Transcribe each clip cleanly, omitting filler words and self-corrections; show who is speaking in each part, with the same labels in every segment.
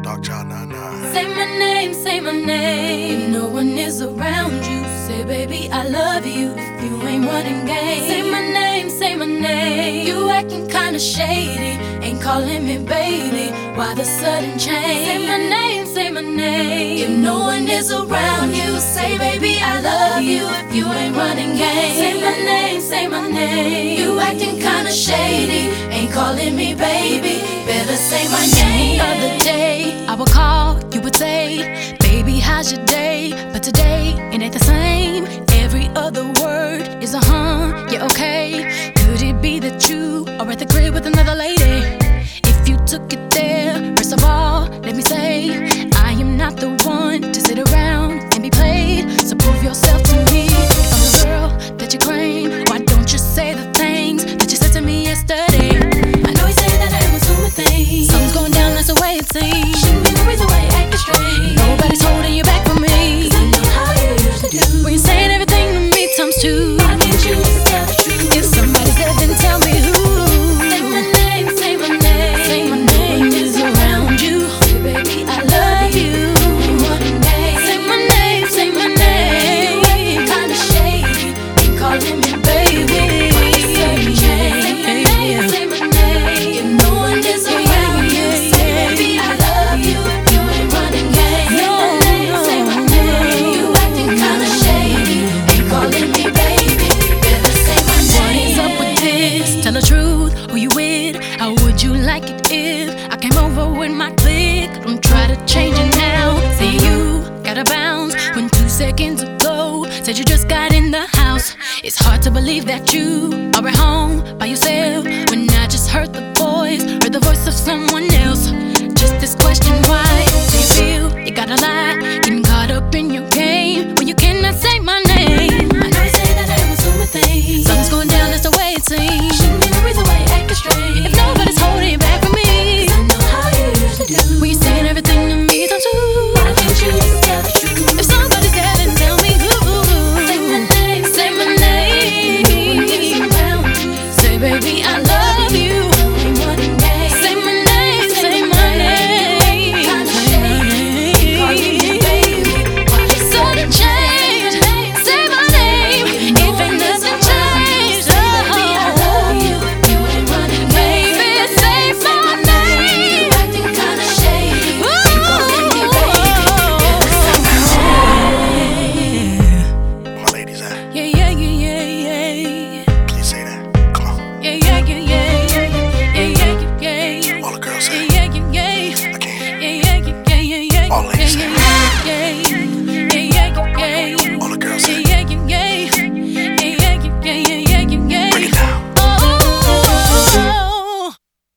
Speaker 1: Darkchild 99.
Speaker 2: Say my name, say my name. If no one is around you, say baby I love you. If you ain't running game, say my name, say my name. You acting kinda shady, ain't calling me baby. Why the sudden change? Say my name, say my name. If no one is around you, say baby I love you. If you ain't running game, say my name, say my name. You acting kinda shady, ain't calling me baby. Better say my name. The other day I would call, you would say, baby how's your day? But today it ain't the same. Every other word is a yeah, okay. Could it be that you are at the crib with another lady? If you took it there, first of all, let me say, I am not the one to sit around and be played. So prove yourself to me. If I'm the girl that you claim, why don't you say the things that you said to me yesterday? I know you say that I was doing things. Something's going down, that's the way it seems. Shouldn't be the reason why you're acting strange. Nobody's holding you back from me, 'cause I know how you usually do. When you're saying everything to me times two, why can't you just tell the truth? If somebody's dead, then tell me who. Say my name, say my name. Say my name is around you. Say baby I love you. Say my name, say my name. You acting kinda shady, ain't calling me baby. Say my name, say my name. If no one is around you, say baby I love you. If you ain't running game, say my name. You acting kinda shady, ain't calling me baby. Better say my name. What is up with this? Tell the truth, who you with? How would you like it if I came over with my clique? Don't try to change it now. Say you gotta bounce when 2 seconds ago said you just got in the house. It's hard to believe that you are at home by yourself when I just heard the voice of someone else. Just this question, why do you feel you gotta lie? Getting caught up in your game when you cannot say my name. I know you say that I was doing things. Something's going down, that's the way it seems. Shouldn't be the reason why you're acting strange. If nobody's holding you back from me, 'cause I know how you usually do. When you're saying everything to me times two, why can't you just tell the truth? If somebody's there, then tell me who. Say my name, say my name. Say baby I love you. Say my name, say my name. Sudden change. Say my name. If ain't nothing changed, baby I love you. You ain't running, baby. Say my name. Acting kinda shady. Calling me baby.
Speaker 1: My ladies at?
Speaker 2: Yeah, yeah, yeah, yeah, yeah.
Speaker 1: Can you say that? Come on.
Speaker 2: Yeah, yeah, yeah, yeah, yeah, yeah, yeah, yeah.
Speaker 1: All the girls say.
Speaker 2: Yeah, yeah, yeah.
Speaker 1: I can't.
Speaker 2: Yeah, yeah, yeah, yeah, yeah.
Speaker 1: All ladies say.
Speaker 2: Yeah, yeah, yeah.
Speaker 1: All the girls say.
Speaker 2: Yeah, yeah, yeah. Yeah, yeah, yeah.
Speaker 1: Break it down.
Speaker 2: Oh.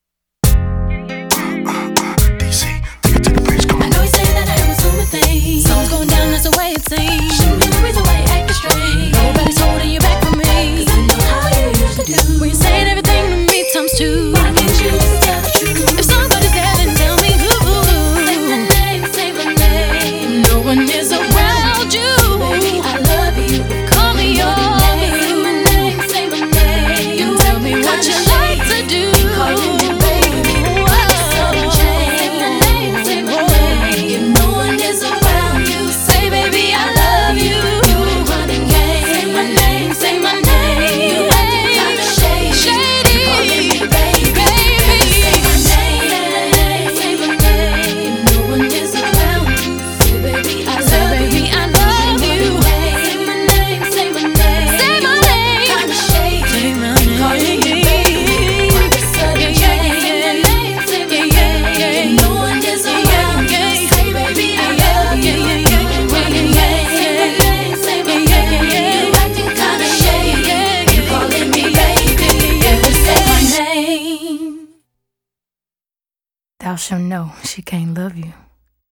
Speaker 1: DC, take it to the bridge. Come
Speaker 2: I
Speaker 1: on.
Speaker 2: know you say that I was doing things. Something's going down, that's the way it seems. Shouldn't be the reason why you're acting strange. Nobody's holding you back from me, 'cause I know how you usually do. When you're saying everything to me times two, why can't you just tell the truth? If somebody's there, then tell me who. Say my name, say my name. No one is around you. Baby, I love you. Call me yours. Say my name, say my name. You tell me what you like to do. Calling me baby. Sudden change. Say my name, say my name. If no one is around you, say baby I love you. You ain't running game. Say my name, say my name. You acting kinda shady. Calling me baby. Say my name, say my name. If no one is around you, say baby I love you. Say my name, say my name. Say my name. Kinda shady. Say my name. Calling me baby. Why the sudden change? Say my name, say my name. If no one is around you, say baby I love you. You ain't running game. Say my name, say my name. You acting kinda shady. You calling me baby. Better say my name. Thou shalt know she can't love you.